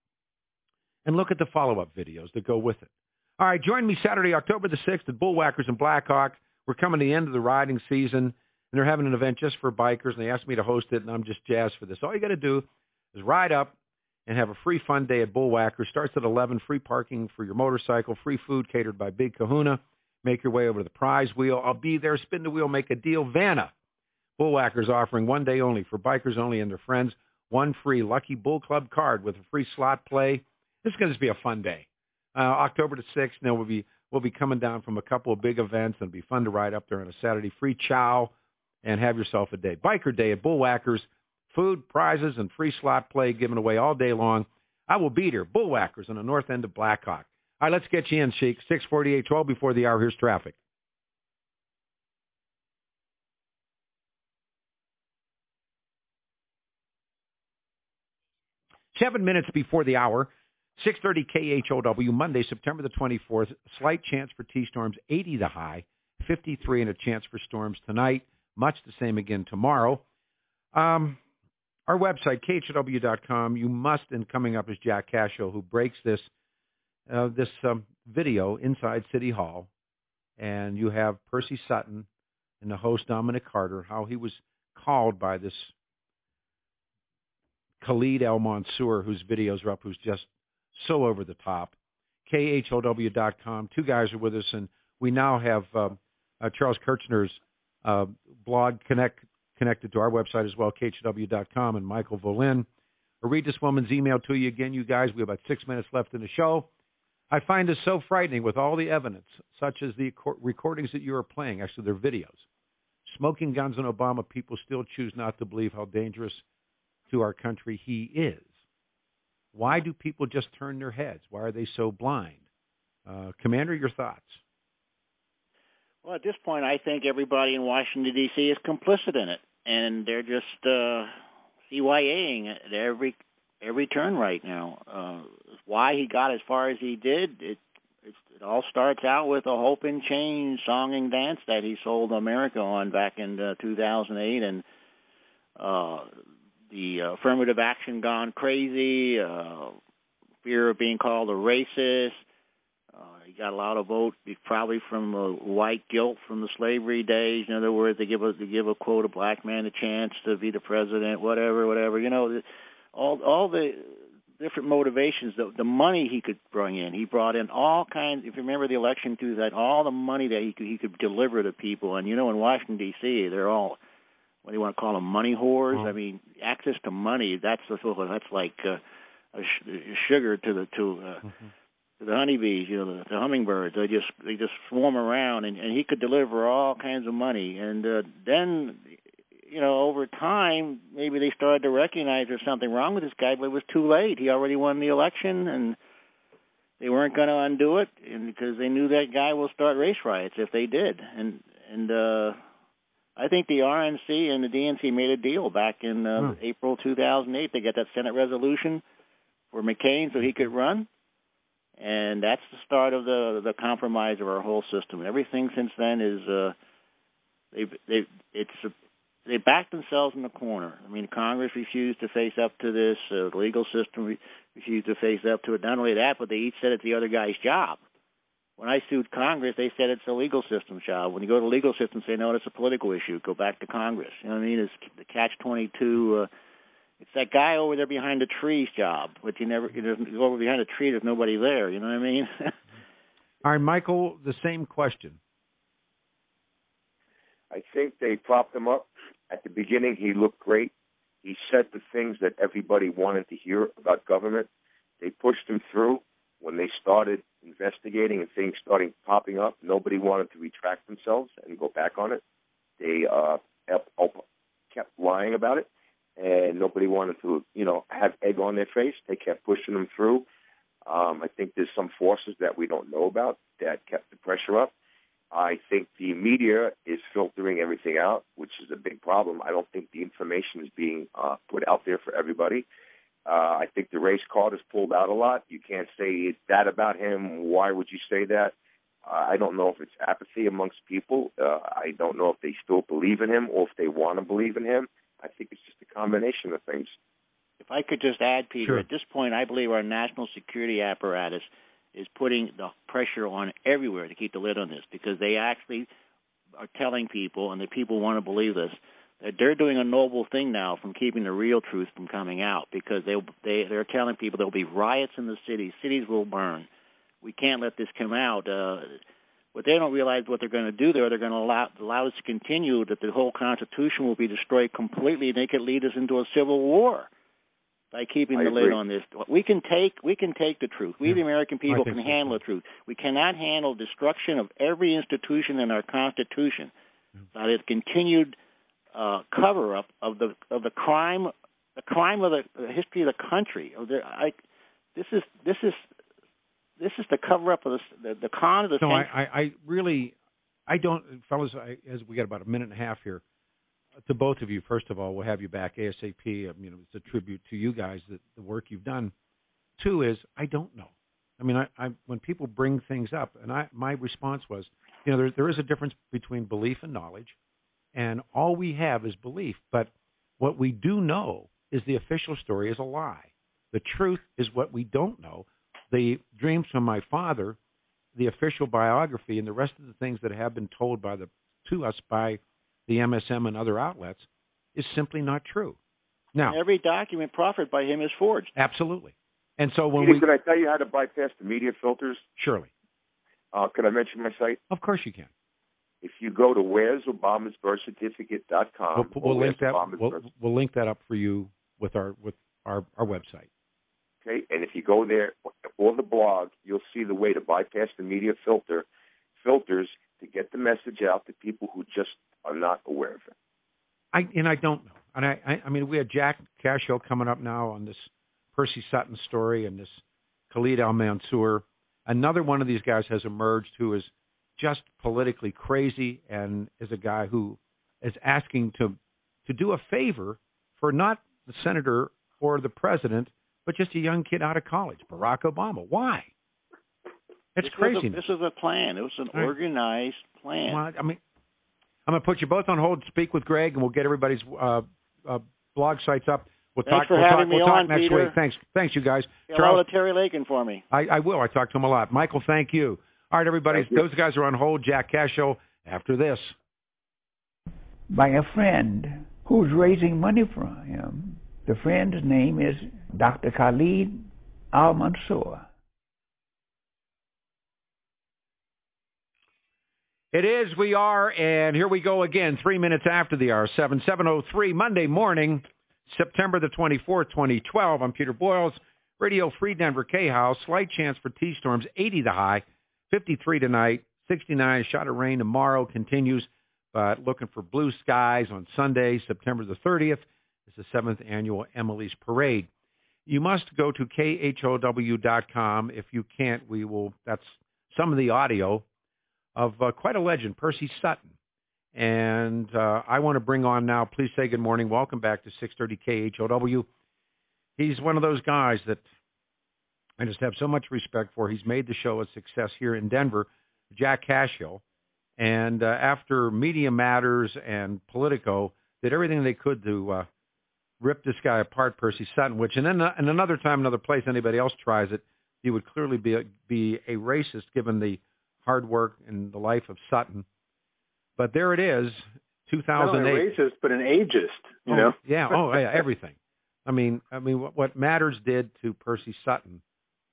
And look at the follow-up videos that go with it. All right, join me Saturday, October the sixth at Bullwhackers in Blackhawk. We're coming to the end of the riding season, and they're having an event just for bikers, and they asked me to host it, and I'm just jazzed for this. All you got to do is ride up and have a free fun day at Bullwhackers. Starts at eleven, free parking for your motorcycle, free food catered by Big Kahuna. Make your way over to the prize wheel. I'll be there. Spin the wheel, make a deal. Vanna. Bullwhackers offering one day only for bikers only and their friends. One free Lucky Bull Club card with a free slot play. This is going to be a fun day. Uh, October the sixth, now we'll be we'll be coming down from a couple of big events, and it'll be fun to ride up there on a Saturday. Free chow, and have yourself a day. Biker Day at Bullwhackers. Food, prizes, and free slot play given away all day long. I will be there. Bullwhackers on the north end of Blackhawk. All right, let's get you in, Sheik. six forty-eight, twelve before the hour. Here's traffic. Seven minutes before the hour. six thirty K H O W, Monday, September the twenty-fourth. Slight chance for T-storms, eighty the high, fifty-three, and a chance for storms tonight. Much the same again tomorrow. Um, our website, K H O W dot com. You must, and coming up is Jack Cashill, who breaks this uh, this um, video inside City Hall. And you have Percy Sutton and the host Dominic Carter, how he was called by this Khalid El Mansour, whose videos are up, who's just so over the top. K H O W dot com. Two guys are with us, and we now have uh, uh, Charles Kirchner's uh, blog connect, connected to our website as well, K H W dot com, and Michael Volin. I'll read this woman's email to you again, you guys. We have about six minutes left in the show. I find this so frightening with all the evidence, such as the recordings that you are playing, actually they're videos. Smoking guns on Obama, people still choose not to believe how dangerous to our country he is. Why do people just turn their heads? Why are they so blind? Uh, Commander, your thoughts? Well, at this point, I think everybody in Washington, D C is complicit in it, and they're just uh, C Y A-ing at every every turn right now. Uh, why he got as far as he did, it, it it all starts out with a Hope and Change song and dance that he sold America on back in uh, two thousand eight, and uh, the uh, affirmative action gone crazy, uh, fear of being called a racist. Uh, he got a lot of votes, probably from uh, white guilt from the slavery days. In other words, they give a they give a quote a black man a chance to be the president, whatever, whatever. You know, all all the different motivations. The, the money he could bring in, he brought in all kinds. If you remember the election too, that all the money that he could he could deliver to people. And you know, in Washington D C, they're all what do you want to call them, money whores? Mm-hmm. I mean, access to money. That's that's like uh, a, sh- a sugar to the to. Uh, mm-hmm. The honeybees, you know, the, the hummingbirds, they just they just swarm around, and, and he could deliver all kinds of money. And uh, then, you know, over time, maybe they started to recognize there's something wrong with this guy, but it was too late. He already won the election, and they weren't going to undo it, and because they knew that guy will start race riots if they did. And and uh, I think the R N C and the D N C made a deal back in uh, hmm. April two thousand eight. They got that Senate resolution for McCain so he could run. And that's the start of the the compromise of our whole system. Everything since then is uh, they they it's uh, they backed themselves in the corner. I mean, Congress refused to face up to this. Uh, the legal system re- refused to face up to it. Not only that, but they each said it's the other guy's job. When I sued Congress, they said it's the legal system's job. When you go to the legal system, say no, it's a political issue. Go back to Congress. You know what I mean? It's the catch twenty-two. Uh, It's that guy over there behind the tree's job, but you never you go over behind the tree. There's nobody there. You know what I mean? All right, Michael. The same question. I think they propped him up at the beginning. He looked great. He said the things that everybody wanted to hear about government. They pushed him through. When they started investigating and things started popping up, nobody wanted to retract themselves and go back on it. They uh, kept lying about it. And nobody wanted to, you know, have egg on their face. They kept pushing them through. Um, I think there's some forces that we don't know about that kept the pressure up. I think the media is filtering everything out, which is a big problem. I don't think the information is being uh, put out there for everybody. Uh, I think the race card is pulled out a lot. You can't say, is that about him? Why would you say that? Uh, I don't know if it's apathy amongst people. Uh, I don't know if they still believe in him or if they want to believe in him. I think it's just a combination of things. If I could just add, Peter, sure. At this point, I believe our national security apparatus is putting the pressure on everywhere to keep the lid on this, because they actually are telling people, and the people want to believe this, that they're doing a noble thing now from keeping the real truth from coming out, because they, they, they're telling people there will be riots in the cities. Cities will burn. We can't let this come out. Uh, But they don't realize what they're going to do there. They're going to allow, allow us to continue, that the whole Constitution will be destroyed completely, and they could lead us into a civil war by keeping I the agree. lid on this. We can take we can take the truth. We, yeah. the American people, can so. handle the truth. We cannot handle destruction of every institution in our Constitution by the continued uh, cover-up of the of the crime, the crime of the, the history of the country. Of the, I, this is this is. This is the cover-up of the, the, the con of the No, century. I, I, I really, I don't, fellas, I, as we got about a minute and a half here, to both of you, first of all, we'll have you back ASAP. I mean, it's a tribute to you guys, that the work you've done. Two is, I don't know. I mean, I, I when people bring things up, and I, my response was, you know, there, there is a difference between belief and knowledge, and all we have is belief. But what we do know is the official story is a lie. The truth is what we don't know. The dreams from my father, the official biography, and the rest of the things that have been told by the to us by the M S M and other outlets is simply not true. Now, and every document proffered by him is forged. Absolutely. And so when Peter, we can I tell you how to bypass the media filters? surely Uh, can I mention my site? Of course you can. If you go to where's Obama's birth certificate dot com, we'll, we'll link that. We'll, we'll link that up for you with our with our, our website. Okay, and if you go there or the blog, you'll see the way to bypass the media filter filters to get the message out to people who just are not aware of it. I and I don't know. And I, I, I mean, we had Jack Cascio coming up now on this Percy Sutton story and this Khalid Al-Mansour. Another one of these guys has emerged who is just politically crazy and is a guy who is asking to to do a favor for not the senator or the president, but just a young kid out of college, Barack Obama. Why? It's this crazy. Was a, this was a plan. It was an right. organized plan. Well, I mean, I'm going to put you both on hold, speak with Greg, and we'll get everybody's uh, uh, blog sites up. We'll Thanks talk, for we'll having talk, me we'll talk on, next Peter. week. Thanks, thanks, you guys. Say Charles, hello to Terry Lakin for me. I, I will. I talk to him a lot. Michael, thank you. All right, everybody. Thank Those you. guys are on hold. Jack Cascio after this. By a friend who's raising money for him. The friend's name is Doctor Khalid Al-Mansour. It is, we are, and here we go again, three minutes after the hour, seven, seven oh three, Monday morning, September the twenty-fourth, twenty twelve. I'm Peter Boyles, Radio Free Denver K-House. Slight chance for T-storms, eighty the high, fifty-three tonight, sixty-nine, shot of rain tomorrow continues, but looking for blue skies on Sunday, September the thirtieth. It's the seventh annual Emily's Parade. You must go to K H O W dot com. If you can't, we will, that's some of the audio of uh, quite a legend, Percy Sutton. And uh, I want to bring on now, please say good morning. Welcome back to six thirty K H O W. He's one of those guys that I just have so much respect for. He's made the show a success here in Denver, Jack Cascio. And uh, after Media Matters and Politico did everything they could to uh, rip this guy apart, Percy Sutton, which in, in another time, another place, anybody else tries it, he would clearly be a, be a racist given the hard work and the life of Sutton. But there it is, two thousand eight. Not only racist, but an ageist, you oh, know? Yeah, oh, yeah, everything. I mean, I mean, what, what Matters did to Percy Sutton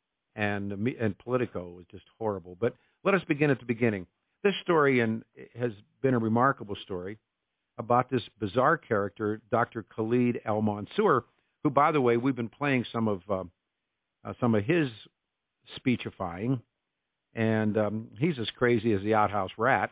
and and Politico was just horrible. But let us begin at the beginning. This story and has been a remarkable story about this bizarre character, Doctor Khalid Al-Mansour, who, by the way, we've been playing some of uh, uh, some of his speechifying. And um, he's as crazy as the outhouse rat.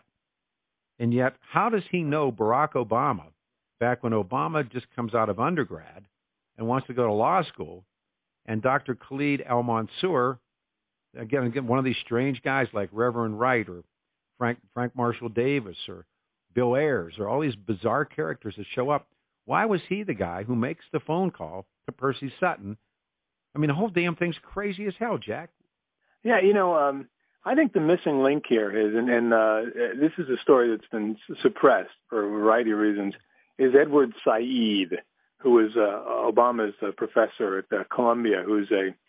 And yet, how does he know Barack Obama back when Obama just comes out of undergrad and wants to go to law school? And Doctor Khalid Al-Mansour, again, again, one of these strange guys like Reverend Wright or Frank, Frank Marshall Davis or Bill Ayers or all these bizarre characters that show up. Why was he the guy who makes the phone call to Percy Sutton? I mean, the whole damn thing's crazy as hell, Jack. Yeah, you know, um, I think the missing link here is, and, and uh, this is a story that's been suppressed for a variety of reasons, is Edward Said, who is uh, Obama's uh, professor at uh, Columbia, who's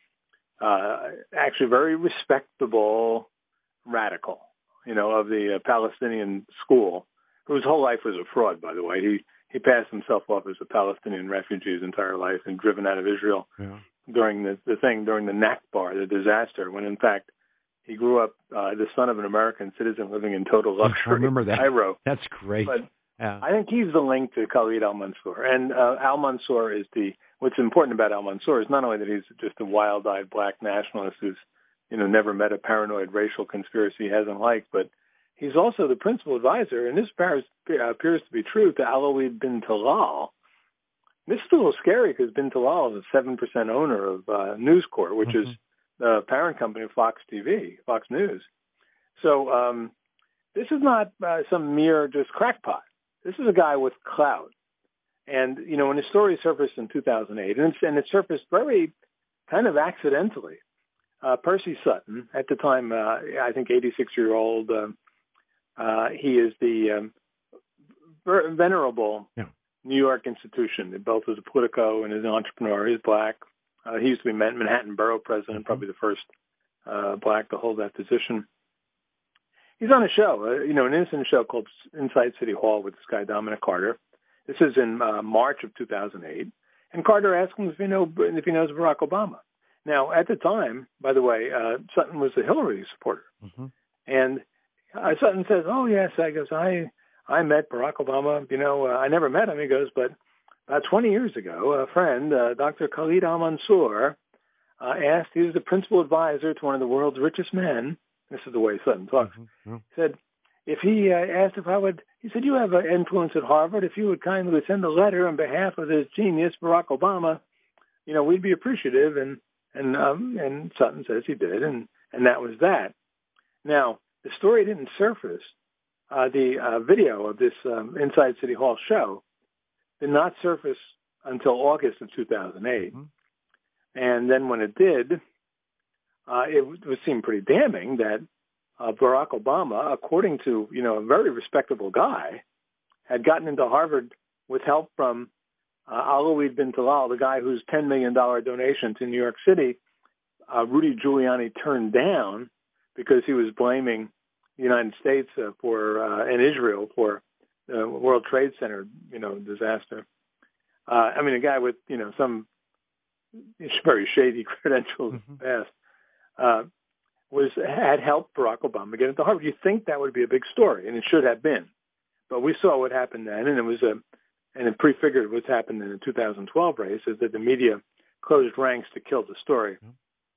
a uh, actually very respectable radical, you know, of the uh, Palestinian school, whose whole life was a fraud, by the way. He he passed himself off as a Palestinian refugee his entire life and driven out of Israel yeah. during the, the thing, during the Nakba, the disaster, when in fact he grew up uh, the son of an American citizen living in total luxury. I remember that. In Cairo. That's great. But yeah. I think he's the link to Khalid Al-Mansour. And uh, Al-Mansour is the, what's important about Al-Mansour is not only that he's just a wild-eyed black nationalist who's, you know, never met a paranoid racial conspiracy he hasn't liked, but he's also the principal advisor, and this appears, appears to be true, to Alawi bin Talal. This is a little scary because bin Talal is a seven percent owner of uh, News Corp, which mm-hmm. is the parent company of Fox T V, Fox News. So um, this is not uh, some mere just crackpot. This is a guy with clout. And, you know, when his story surfaced in two thousand eight, and, and it surfaced very kind of accidentally, uh, Percy Sutton, at the time, uh, I think eighty-six-year-old, uh, uh, he is the um, venerable yeah. New York institution, both as a Politico and as an entrepreneur. He's black. Uh, he used to be Manhattan Borough president, mm-hmm. probably the first uh, black to hold that position. He's on a show, uh, you know, an innocent show called Inside City Hall with this guy, Dominic Carter. This is in uh, March of two thousand eight. And Carter asked him if he, know, if he knows Barack Obama. Now, at the time, by the way, uh, Sutton was a Hillary supporter. Mm-hmm. And uh, Sutton says, oh, yes, I goes, I, I met Barack Obama. You know, uh, I never met him. He goes, but about twenty years ago, a friend, uh, Doctor Khalid Al-Mansour, uh, asked, he was the principal advisor to one of the world's richest men. This is the way Sutton talks. Mm-hmm. Yeah. Said, if he uh, asked if I would, he said, you have an influence at Harvard. If you would kindly send a letter on behalf of this genius, Barack Obama, you know, we'd be appreciative. And and um, and Sutton says he did, and, and that was that. Now, the story didn't surface. Uh, the uh, video of this um, Inside City Hall show did not surface until August of two thousand eight. Mm-hmm. And then when it did, uh, it would seem pretty damning that uh, Barack Obama, according to, you know, a very respectable guy, had gotten into Harvard with help from uh, Al-Walid bin Talal, the guy whose ten million dollars donation to New York City, uh, Rudy Giuliani turned down because he was blaming the United States uh, for uh, and Israel for the World Trade Center, you know, disaster. Uh, I mean, a guy with, you know, some very shady credentials mm-hmm. past uh, was had helped Barack Obama get into Harvard. You think that would be a big story, and it should have been. But we saw what happened then, and it was a and it prefigured what's happened in the two thousand twelve race, is that the media closed ranks to kill the story. Mm-hmm.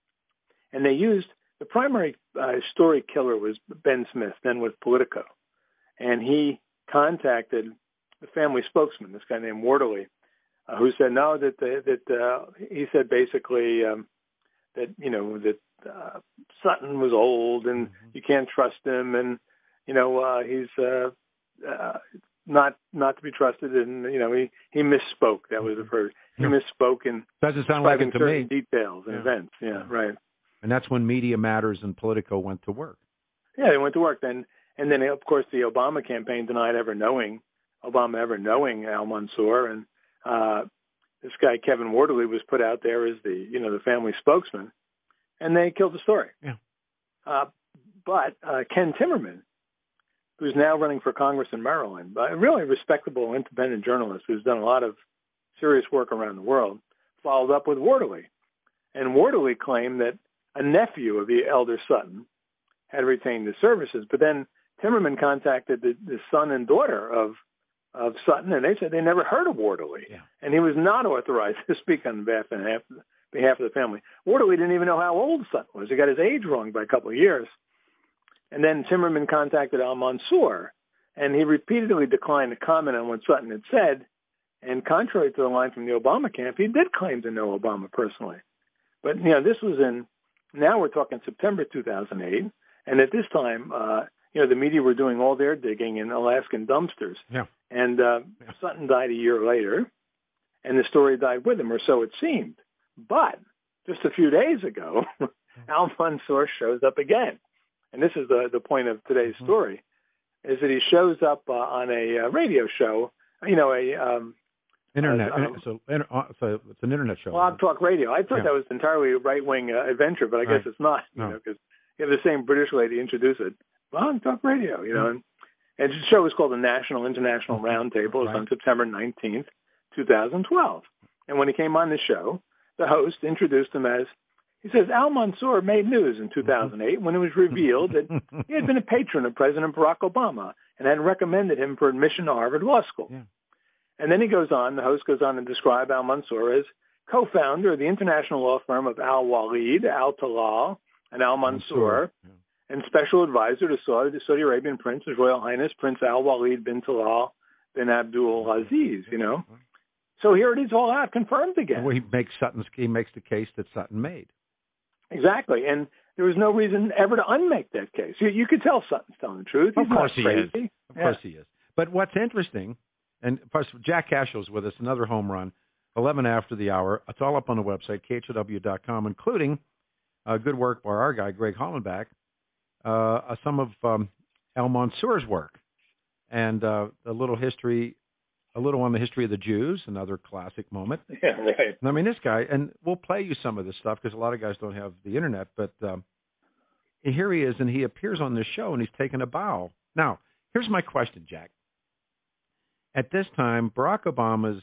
And they used, the primary uh, story killer was Ben Smith, then with Politico. And he contacted the family spokesman, this guy named Wardley, uh, who said, no, that, the, that uh, he said basically um, that, you know, that uh, Sutton was old and mm-hmm. you can't trust him, and, you know, uh, he's uh, uh, not not to be trusted, and, you know, he, he misspoke. That was the first. He yeah. misspoke in doesn't sound like it to me. Details and yeah. events. Yeah, yeah, right. And that's when Media Matters and Politico went to work. Yeah, they went to work then. And then, of course, the Obama campaign denied ever knowing, Obama ever knowing Al-Mansour. And uh, this guy, Kevin Wardley, was put out there as the, you know, the family spokesman. And they killed the story. Yeah. Uh, but uh, Ken Timmerman, who's now running for Congress in Maryland, a really respectable independent journalist who's done a lot of serious work around the world, followed up with Wardley. And Wardley claimed that a nephew of the elder Sutton had retained the services. But then Timmerman contacted the, the son and daughter of of Sutton, and they said they never heard of Wardley. Yeah. And he was not authorized to speak on behalf of, behalf of the family. Wardley didn't even know how old Sutton was. He got his age wrong by a couple of years. And then Timmerman contacted Al-Mansour, and he repeatedly declined to comment on what Sutton had said. And contrary to the line from the Obama camp, he did claim to know Obama personally. But, you know, this was in, now we're talking September two thousand eight, and at this time, uh, you know, the media were doing all their digging in Alaskan dumpsters. Yeah. And uh, yeah. Sutton died a year later, and the story died with him, or so it seemed. But just a few days ago, Al-Mansour shows up again. And this is the, the point of today's story, is that he shows up uh, on a uh, radio show, you know, a... Um, Internet. Uh, so, so it's an internet show. Blog Talk Radio. I thought yeah. that was entirely a right-wing uh, adventure, but I guess right. it's not, you no. know, because you have the same British lady introduce it. Blog Talk Radio, you know. And, and the show was called the National International Roundtable. It was right. on September nineteenth, twenty twelve. And when he came on the show, the host introduced him as, he says, Al-Mansour made news in two thousand eight when it was revealed that he had been a patron of President Barack Obama and had recommended him for admission to Harvard Law School. Yeah. And then he goes on, the host goes on to describe Al-Mansour as co-founder of the international law firm of Al-Walid, Al-Talal, and Al-Mansour, yeah. and special advisor to Saudi, the Saudi Arabian Prince, His Royal Highness Prince Al-Walid bin Talal bin Abdul Aziz, you know. So here it is all out, confirmed again. Well, he makes Sutton's, he makes the case that Sutton made. Exactly, and there was no reason ever to unmake that case. You, you could tell Sutton's telling the truth. He's of course he crazy. is. Of yeah. course he is. But what's interesting, and plus Jack Cashow's with us, another home run, eleven after the hour. It's all up on the website, K H O W dot com, including uh, good work by our guy, Greg Hollenbach, uh, some of um, Al-Mansour's work, and uh, a little history, a little on the history of the Jews, another classic moment. Yeah, right. I mean, this guy, and we'll play you some of this stuff because a lot of guys don't have the internet, but um, here he is, and he appears on this show, and he's taking a bow. Now, here's my question, Jack. At this time, Barack Obama's,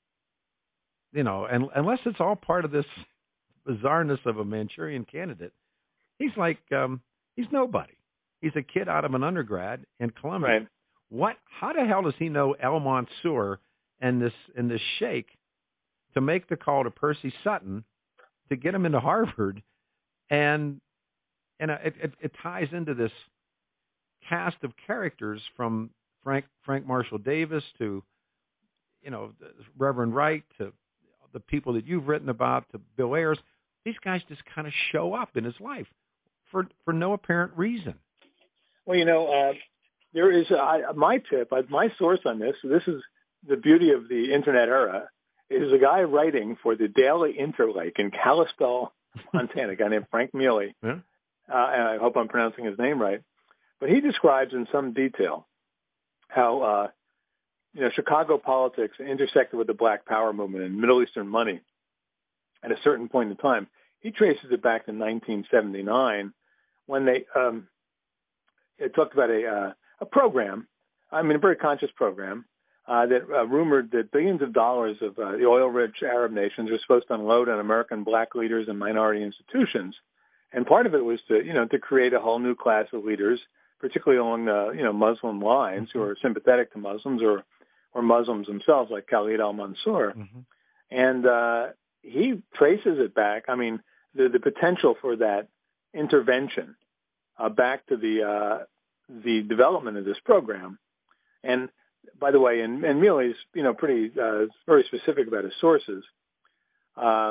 you know, and unless it's all part of this bizarreness of a Manchurian candidate, he's like, um, he's nobody. He's a kid out of an undergrad in Columbia. Right. What? How the hell does he know El Mansour and this and this sheikh to make the call to Percy Sutton to get him into Harvard? And and it, it, it ties into this cast of characters from Frank Frank Marshall Davis to, you know, Reverend Wright to the people that you've written about to Bill Ayers. These guys just kind of show up in his life for for no apparent reason. Well, you know, uh, there is a, I, my tip, my source on this. So this is the beauty of the internet era. Is a guy writing for the Daily Interlake in Kalispell, Montana, a guy named Frank Mealy. Yeah. Uh, and I hope I'm pronouncing his name right. But he describes in some detail how, uh, you know, Chicago politics intersected with the Black Power movement and Middle Eastern money at a certain point in time. He traces it back to nineteen seventy-nine when they um, it talked about a, uh, a program, I mean, a very conscious program, uh, that uh, rumored that billions of dollars of uh, the oil-rich Arab nations are supposed to unload on American black leaders and minority institutions. And part of it was to, you know, to create a whole new class of leaders, particularly along the, you know, Muslim lines, who are sympathetic to Muslims or, or Muslims themselves, like Khalid al-Mansour. Mm-hmm. And uh, he traces it back. I mean, the, the potential for that intervention uh, back to the uh, the development of this program. And by the way, and, and Mealy's, you know, pretty uh, very specific about his sources. Uh,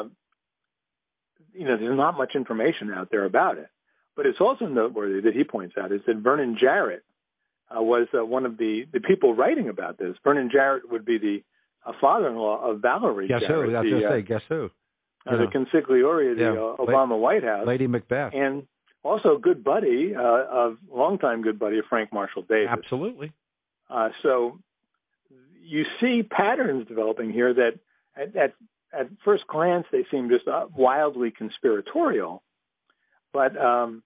you know, there's not much information out there about it. But it's also noteworthy that he points out is that Vernon Jarrett uh, was uh, one of the, the people writing about this. Vernon Jarrett would be the uh, father-in-law of Valerie Guess Jarrett. Guess who? I was going to say, guess who? Uh, the consigliere of the yeah, uh, Obama La- White House. Lady Macbeth. And also a good buddy, uh, of longtime good buddy of Frank Marshall Davis. Absolutely. Uh, so you see patterns developing here that at, at, at first glance they seem just uh, wildly conspiratorial. But um,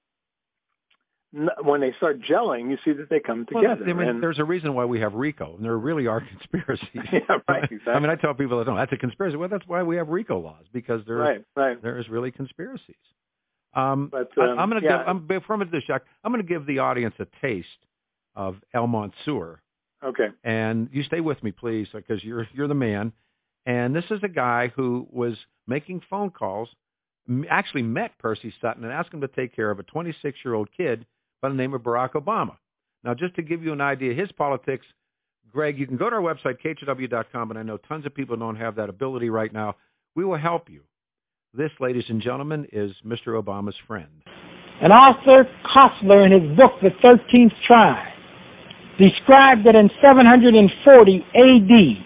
n- when they start gelling, you see that they come together. Well, I mean, and, there's a reason why we have RICO, and there really are conspiracies. Yeah, right. Exactly. I mean, I tell people that, no, that's a conspiracy. Well, that's why we have RICO laws, because there, right, right. there is really conspiracies. Um, but um, um, I, I'm going to yeah. give, I'm, before I do shock, I'm going to give the audience a taste of El Mansour. Okay. And you stay with me, please, because you're you're the man. And this is a guy who was making phone calls, actually met Percy Sutton and asked him to take care of a twenty-six-year-old kid by the name of Barack Obama. Now, just to give you an idea of his politics, Greg, you can go to our website, K H O W dot com, and I know tons of people don't have that ability right now. We will help you. This, ladies and gentlemen, is Mister Obama's friend. And Arthur Koestler, in his book, The thirteenth Tribe, described that in seven hundred forty A D,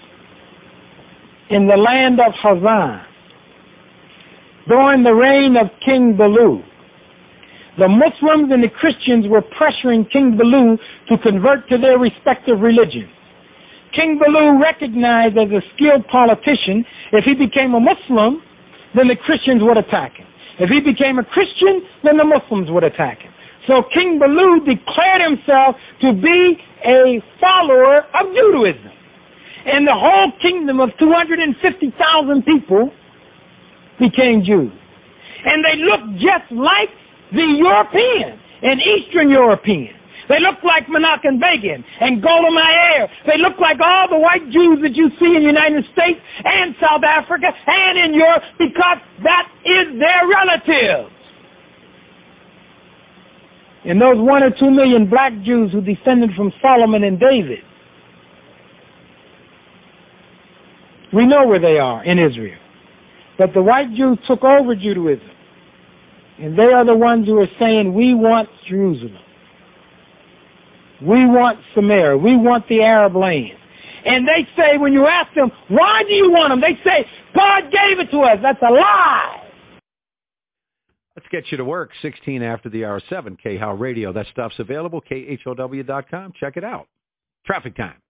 in the land of Hazan, during the reign of King Baloo, the Muslims and the Christians were pressuring King Baloo to convert to their respective religions. King Baloo recognized as a skilled politician, if he became a Muslim, then the Christians would attack him. If he became a Christian, then the Muslims would attack him. So King Baloo declared himself to be a follower of Judaism. And the whole kingdom of two hundred fifty thousand people became Jews. And they looked just like the Europeans and Eastern Europeans. They looked like Menachem Begin and Golda Meir. They looked like all the white Jews that you see in the United States and South Africa and in Europe, because that is their relatives. And those one or two million black Jews who descended from Solomon and David, we know where they are in Israel. But the white Jews took over Judaism. And they are the ones who are saying, we want Jerusalem. We want Samaria. We want the Arab land. And they say, when you ask them, why do you want them? They say, God gave it to us. That's a lie. Let's get you to work. sixteen after the hour, seven K H O W Radio. That stuff's available, K H O W dot com. Check it out. Traffic time.